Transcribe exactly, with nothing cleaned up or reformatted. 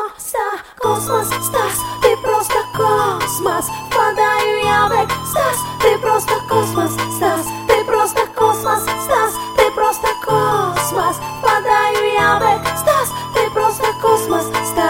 просто космос, Стас, ты просто космос. Впадаю я в экстаз, ты просто космос, Стас, ты просто космос, Стас, ты просто космос. Впадаю я в экстаз, ты просто космос, Стас.